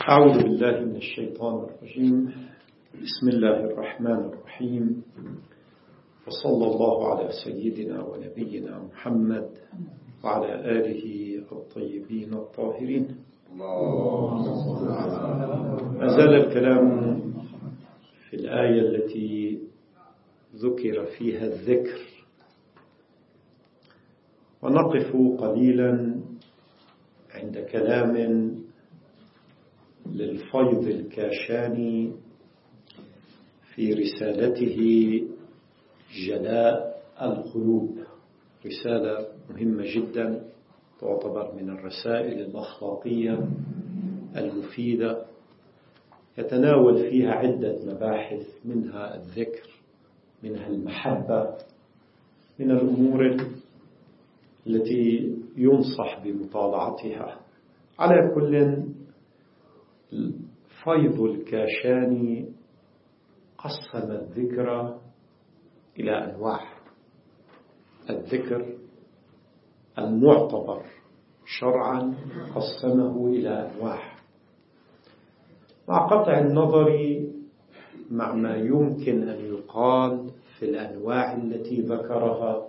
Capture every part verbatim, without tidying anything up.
أعوذ بالله من الشيطان الرجيم. بسم الله الرحمن الرحيم، وصلى الله على سيدنا ونبينا محمد وعلى آله الطيبين الطاهرين. ما زال الكلام في الآية التي ذكر فيها الذكر، ونقف قليلا عند كلام للفيض الكاشاني في رسالته جلاء القلوب، رسالة مهمة جدا، تعتبر من الرسائل الأخلاقية المفيدة، يتناول فيها عدة مباحث، منها الذكر، منها المحبة، من الأمور التي ينصح بمطالعتها. على كل، فيض الكاشاني قسم الذكر إلى أنواع. الذكر المعتبر شرعا قسمه إلى أنواع، مع قطع النظر مع ما يمكن أن يقال في الأنواع التي ذكرها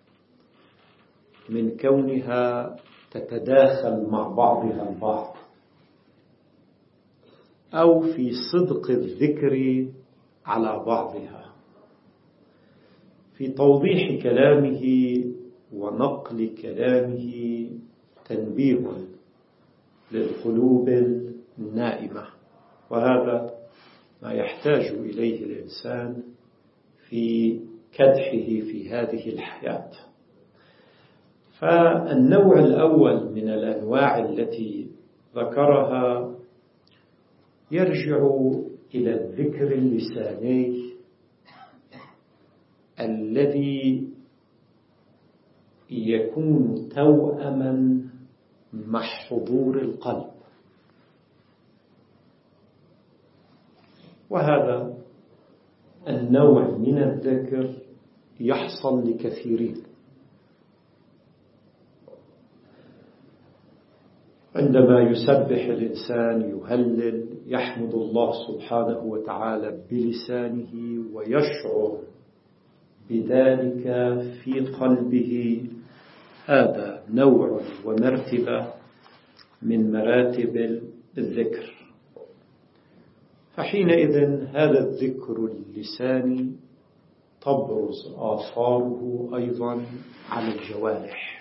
من كونها تتداخل مع بعضها البعض، أو في صدق الذكر على بعضها. في توضيح كلامه ونقل كلامه تنبيه للقلوب النائمة، وهذا ما يحتاج إليه الإنسان في كدحه في هذه الحياة. فالنوع الأول من الأنواع التي ذكرها يرجع إلى الذكر اللساني الذي يكون توأما مع حضور القلب، وهذا النوع من الذكر يحصل لكثيرين. عندما يسبح الإنسان، يهلل، يحمد الله سبحانه وتعالى بلسانه ويشعر بذلك في قلبه، هذا نوع ومرتبة من مراتب الذكر. فحينئذ هذا الذكر اللساني تبرز آثاره أيضا على الجوارح.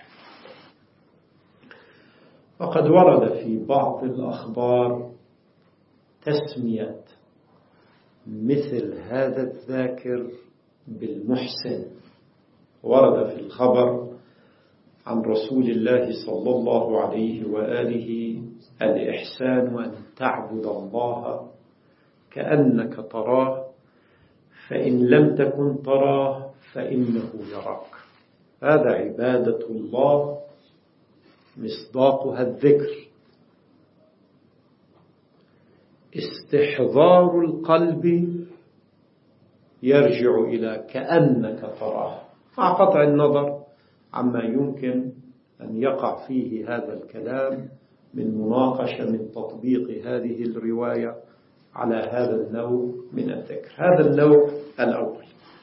وقد ورد في بعض الأخبار تسمية مثل هذا الذاكر بالمحسن. ورد في الخبر عن رسول الله صلى الله عليه وآله: الإحسان أن تعبد الله كأنك تراه، فإن لم تكن تراه فإنه يراك. هذا عبادة الله، مصداقها الذكر. استحضار القلب يرجع إلى كأنك تراه، مع قطع النظر عما يمكن أن يقع فيه هذا الكلام من مناقشة، من تطبيق هذه الرواية على هذا النوع من الذكر. هذا النوع الأول.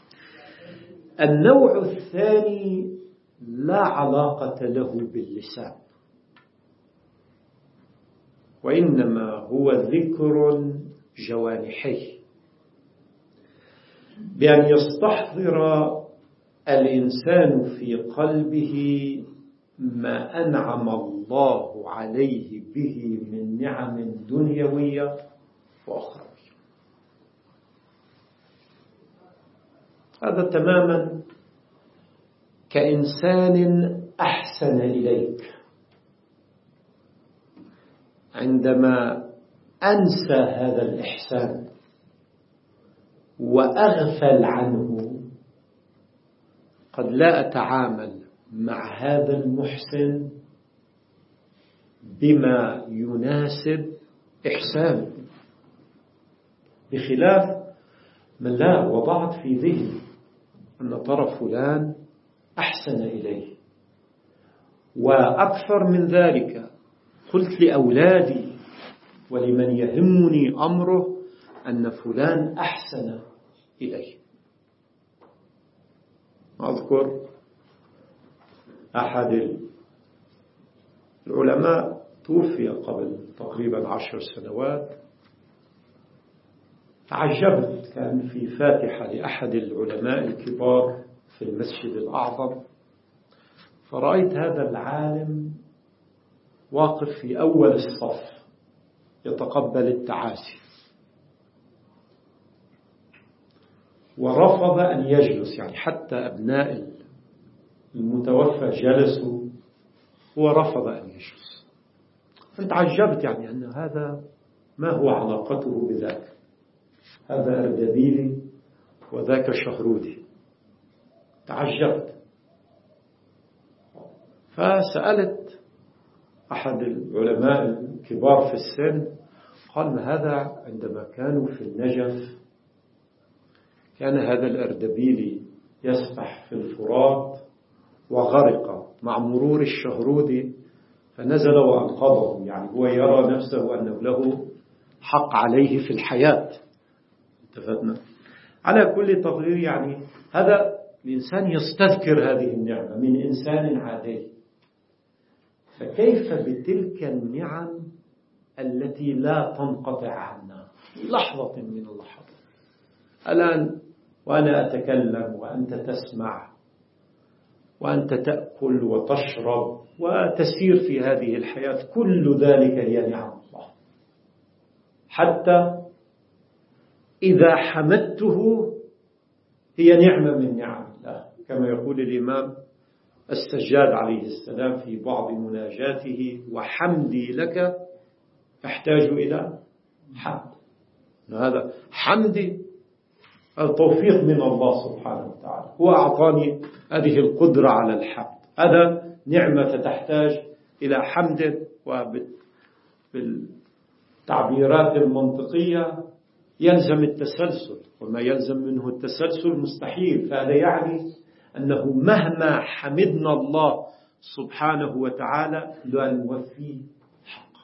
النوع الثاني لا علاقة له باللسان، وإنما هو ذكر جوانحي، بأن يستحضر الإنسان في قلبه ما أنعم الله عليه به من نعم دنيوية وأخروية. هذا تماما كإنسان أحسن إليك، عندما أنسى هذا الإحسان وأغفل عنه، قد لا أتعامل مع هذا المحسن بما يناسب إحسانه، بخلاف من لا وضعت في ذهني أن ترى فلان أحسن إليه. وأكثر من ذلك، قلت لأولادي ولمن يهمني أمره أن فلان أحسن إليه. أذكر أحد العلماء توفي قبل تقريبا عشر سنوات، تعجبت، كان في فاتحة لأحد العلماء الكبار في المسجد الأعظم، فرأيت هذا العالم واقف في أول الصف يتقبل التعاسي، ورفض أن يجلس، يعني حتى أبناء المتوفى جلسوا هو رفض أن يجلس. فتعجبت يعني أن هذا ما هو علاقته بذاك، هذا أردبيلي وذاك شهرودي. تعجبت، فسألت أحد العلماء الكبار في السن، قال هذا عندما كانوا في النجف كان هذا الأردبيلي يسبح في الفرات وغرق مع مرور الشهرودي فنزل وأنقذه، يعني هو يرى نفسه أنه له حق عليه في الحياة. اتفقنا على كل تقدير، يعني هذا الإنسان يستذكر هذه النعمة من إنسان عادي، فكيف بتلك النعم التي لا تنقطع عنا في لحظة من اللحظات؟ الآن وأنا أتكلم وأنت تسمع وأنت تأكل وتشرب وتسير في هذه الحياة، كل ذلك هي نعم الله. حتى إذا حمدته هي نعمة من نعم الله، كما يقول الإمام السجاد عليه السلام في بعض مناجاته: وحمدي لك أحتاج إلى حمد. هذا حمدي التوفيق من الله سبحانه وتعالى، هو أعطاني هذه القدرة على الحمد، هذا نعمة تحتاج إلى حمد. وبالتعبيرات المنطقية يلزم التسلسل، وما يلزم منه التسلسل مستحيل، فهذا يعني أنه مهما حمدنا الله سبحانه وتعالى لا نوفيه حقه.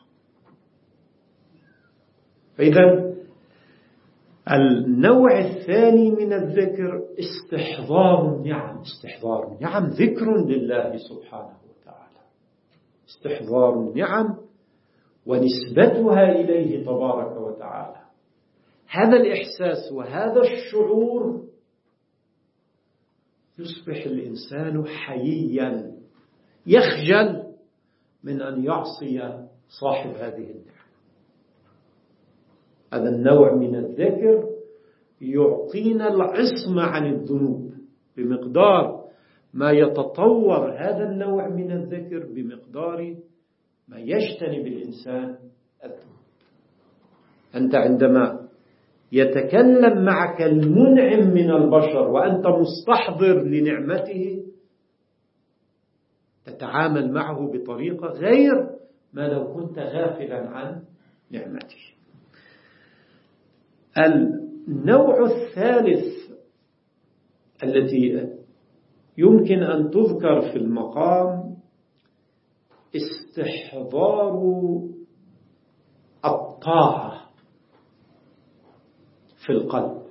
فإذا النوع الثاني من الذكر استحضار النعم. استحضار النعم ذكر لله سبحانه وتعالى، استحضار النعم ونسبتها إليه تبارك وتعالى. هذا الإحساس وهذا الشعور يصبح الإنسان حييا، يخجل من أن يعصي صاحب هذه النعمة. هذا النوع من الذكر يعطينا العصمة عن الذنوب، بمقدار ما يتطور هذا النوع من الذكر بمقدار ما يجتنب الإنسان الذنوب. أنت عندما يتكلم معك المنعم من البشر وأنت مستحضر لنعمته تتعامل معه بطريقة غير ما لو كنت غافلا عن نعمته. النوع الثالث التي يمكن أن تذكر في المقام استحضار الطاعة في القلب،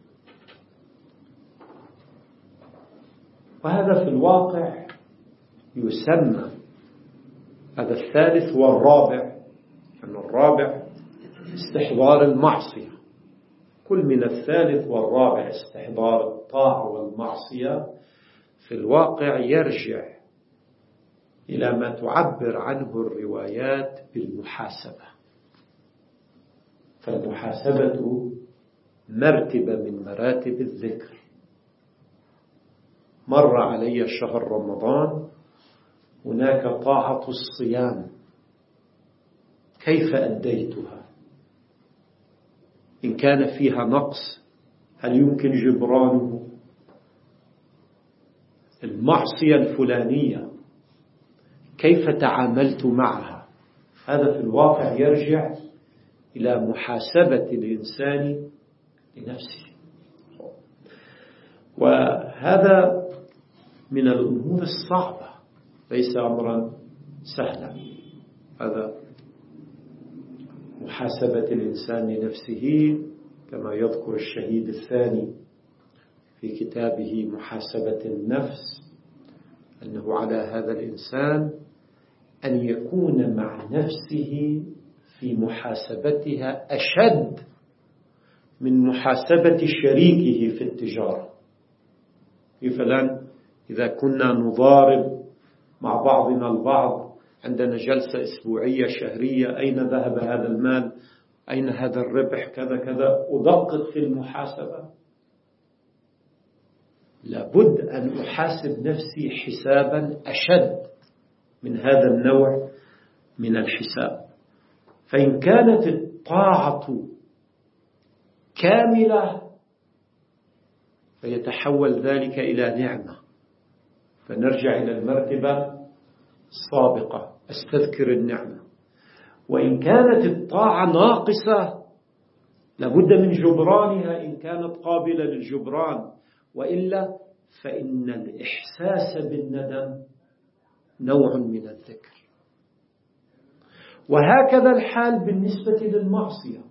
وهذا في الواقع يسمى، هذا الثالث والرابع، أن الرابع استحضار المعصية. كل من الثالث والرابع استحضار الطاعة والمعصية في الواقع يرجع إلى ما تعبر عنه الروايات بالمحاسبة. فالمحاسبة مرتبة من مراتب الذكر. مر علي شهر رمضان، هناك طاعة الصيام، كيف أديتها؟ إن كان فيها نقص هل يمكن جبرانه؟ المعصية الفلانية كيف تعاملت معها؟ هذا في الواقع يرجع إلى محاسبة الإنسان لنفسه، وهذا من الأمور الصعبة، ليس أمرا سهلا. هذا محاسبة الإنسان لنفسه، كما يذكر الشهيد الثاني في كتابه محاسبة النفس، أنه على هذا الإنسان أن يكون مع نفسه في محاسبتها أشد من محاسبة شريكه في التجارة. فلان إذا كنا نضارب مع بعضنا البعض، عندنا جلسة أسبوعية شهرية، أين ذهب هذا المال، أين هذا الربح، كذا كذا، أدقق في المحاسبة. لابد أن أحاسب نفسي حسابا أشد من هذا النوع من الحساب. فإن كانت الطاعة كاملة فيتحول ذلك إلى نعمة، فنرجع إلى المرتبة السابقة، أستذكر النعمة. وإن كانت الطاعة ناقصة لابد من جبرانها إن كانت قابلة للجبران، وإلا فإن الإحساس بالندم نوع من الذكر. وهكذا الحال بالنسبة للمعصية.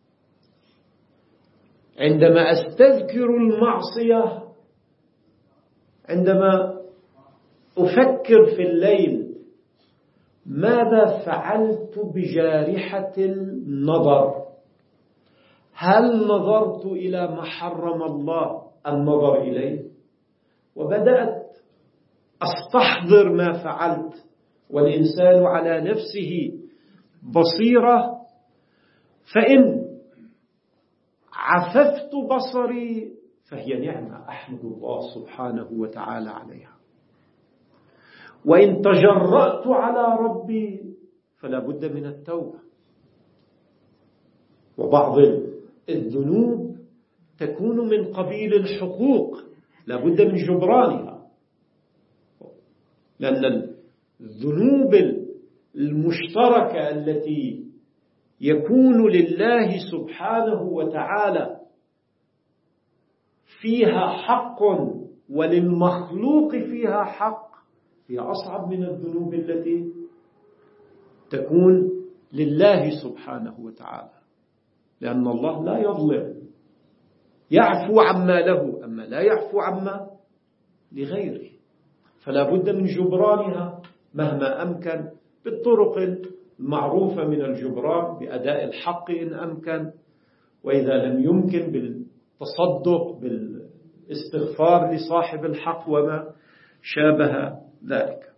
عندما أستذكر المعصية، عندما أفكر في الليل ماذا فعلت بجارحة النظر، هل نظرت إلى ما حرم الله النظر إليه، وبدأت أستحضر ما فعلت، والإنسان على نفسه بصيرة، فإن عففت بصري فهي نعمة أحمد الله سبحانه وتعالى عليها. وإن تجرأت على ربي فلا بد من التوبة. وبعض الذنوب تكون من قبيل الحقوق لا بد من جبرانها، لأن الذنوب المشتركة التي يكون لله سبحانه وتعالى فيها حق وللمخلوق فيها حق هي أصعب من الذنوب التي تكون لله سبحانه وتعالى، لأن الله لا يظلم، يعفو عما له، أما لا يعفو عما لغيره. فلا بد من جبرانها مهما أمكن بالطرق المعروفة من الجبران، بأداء الحق إن أمكن، وإذا لم يمكن بالتصدق بالاستغفار لصاحب الحق وما شابه ذلك.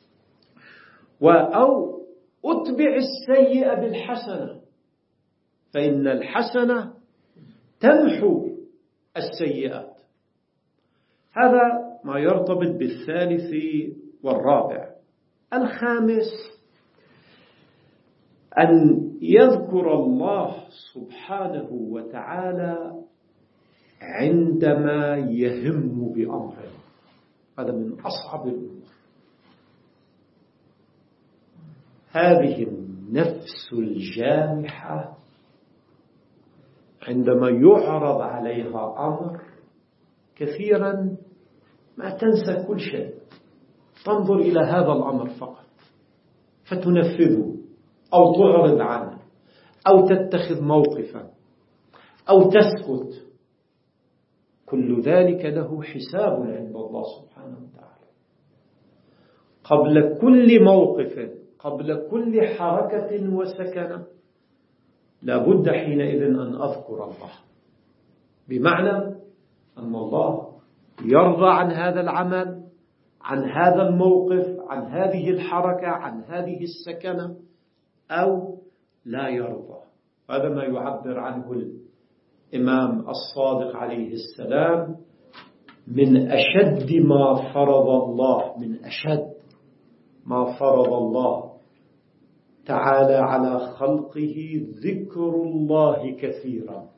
أو أتبع السيئة بالحسنة، فإن الحسنة تمحو السيئات. هذا ما يرتبط بالثالث والرابع. الخامس أن يذكر الله سبحانه وتعالى عندما يهم بأمره، هذا من أصعب الأمور. هذه النفس الجامحة عندما يعرض عليها أمر كثيرا ما تنسى كل شيء، تنظر إلى هذا الأمر فقط فتنفذه أو تعرض عنه أو تتخذ موقفا أو تسكت. كل ذلك له حساب عند الله سبحانه وتعالى. قبل كل موقف، قبل كل حركة وسكنة، لابد حينئذ أن أذكر الله، بمعنى أن الله يرضى عن هذا العمل، عن هذا الموقف، عن هذه الحركة، عن هذه السكنة، أو لا يرضى. هذا ما يعبر عنه الإمام الصادق عليه السلام من أشد ما فرض الله، من أشد ما فرض الله تعالى على خلقه ذكر الله كثيرا.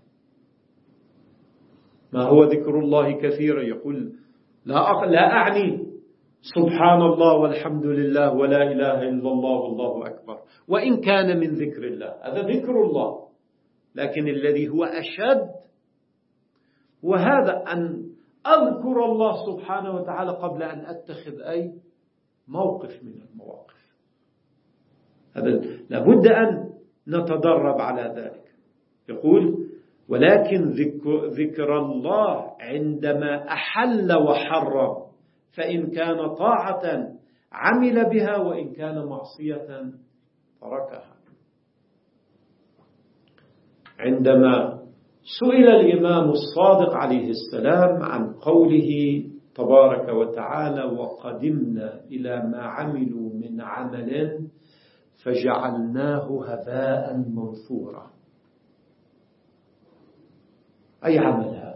ما هو ذكر الله كثيرا؟ يقول لا, لا أعني سبحان الله والحمد لله ولا إله إلا الله والله أكبر، وإن كان من ذكر الله، هذا ذكر الله، لكن الذي هو أشد وهذا أن أذكر الله سبحانه وتعالى قبل أن أتخذ أي موقف من المواقف. هذا لابد أن نتدرب على ذلك. يقول ولكن ذكر الله عندما أحل وحرم، فإن كان طاعة عمل بها وإن كان معصية تركها. عندما سئل الإمام الصادق عليه السلام عن قوله تبارك وتعالى وقدمنا إلى ما عملوا من عمل فجعلناه هباء منثورا، أي عمل هذا؟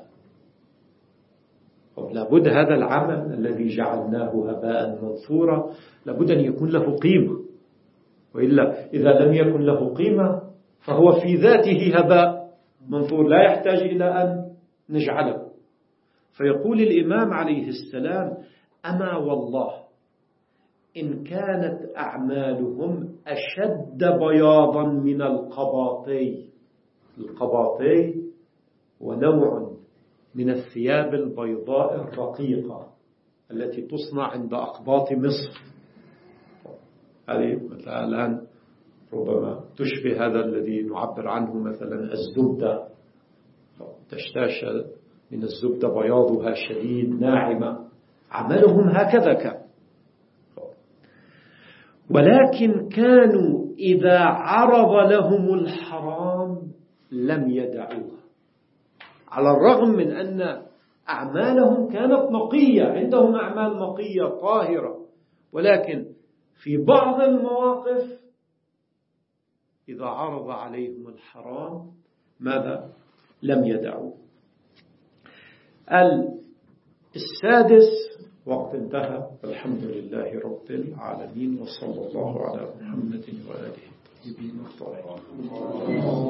لابد هذا العمل الذي جعلناه هباء منثورا لابد أن يكون له قيمة، وإلا إذا لم يكن له قيمة فهو في ذاته هباء منثور لا يحتاج إلى أن نجعله. فيقول الإمام عليه السلام أما والله إن كانت أعمالهم أشد بياضا من القباطي. القباطي ونوع من الثياب البيضاء الرقيقة التي تصنع عند أقباط مصر. هذه مثلا الآن ربما تشبه هذا الذي نعبر عنه مثلا الزبدة، تشتاش من الزبدة بياضها شديد ناعمة. عملهم هكذا كان، ولكن كانوا إذا عرض لهم الحرام لم يدعوه، على الرغم من أن أعمالهم كانت نقية، عندهم أعمال نقية طاهرة، ولكن في بعض المواقف إذا عرض عليهم الحرام ماذا؟ لم يدعوه. السادس وقت انتهى. الحمد لله رب العالمين، وصلى الله على محمد وآله الطيبين الطاهرين.